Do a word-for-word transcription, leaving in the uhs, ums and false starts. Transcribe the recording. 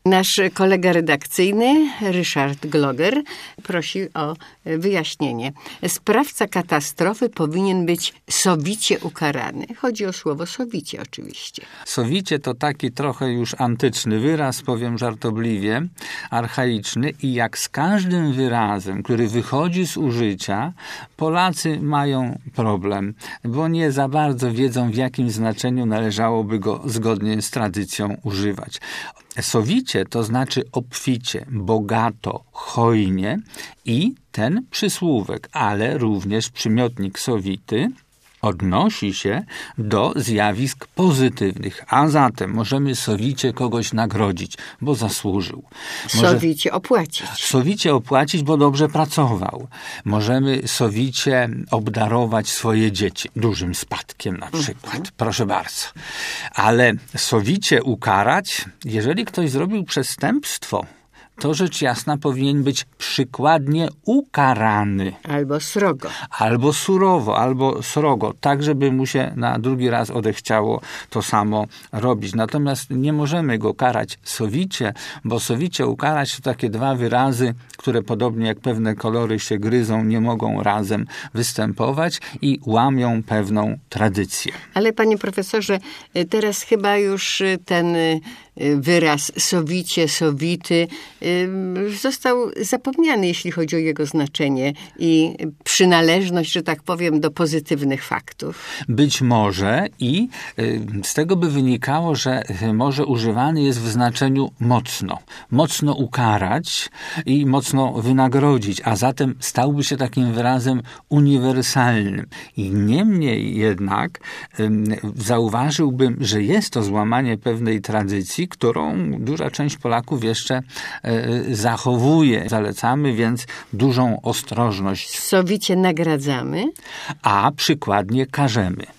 Nasz kolega redakcyjny, Ryszard Gloger, prosi o wyjaśnienie. Sprawca katastrofy powinien być sowicie ukarany. Chodzi o słowo sowicie oczywiście. Sowicie to taki trochę już antyczny wyraz, powiem żartobliwie, archaiczny i jak z każdym wyrazem, który wychodzi z użycia, Polacy mają problem, bo nie za bardzo wiedzą, w jakim znaczeniu należałoby go zgodnie z tradycją używać. Sowicie to znaczy obficie, bogato, hojnie i ten przysłówek, ale również przymiotnik sowity odnosi się do zjawisk pozytywnych, a zatem możemy sowicie kogoś nagrodzić, bo zasłużył. Może sowicie opłacić. Sowicie opłacić, bo dobrze pracował. Możemy sowicie obdarować swoje dzieci dużym spadkiem na przykład. Mhm. Proszę bardzo. Ale sowicie ukarać, jeżeli ktoś zrobił przestępstwo, to rzecz jasna powinien być przykładnie ukarany. Albo srogo. Albo surowo, albo srogo, tak żeby mu się na drugi raz odechciało to samo robić. Natomiast nie możemy go karać sowicie, bo sowicie ukarać to takie dwa wyrazy, które podobnie jak pewne kolory się gryzą, nie mogą razem występować i łamią pewną tradycję. Ale panie profesorze, teraz chyba już ten wyraz sowicie, sowity został zapomniany, jeśli chodzi o jego znaczenie i przynależność, że tak powiem, do pozytywnych faktów. Być może i z tego by wynikało, że może używany jest w znaczeniu mocno. Mocno ukarać i mocno wynagrodzić, a zatem stałby się takim wyrazem uniwersalnym. I niemniej jednak zauważyłbym, że jest to złamanie pewnej tradycji, którą duża część Polaków jeszcze zachowuje. Zalecamy więc dużą ostrożność. Sowicie nagradzamy, a przykładnie karzemy.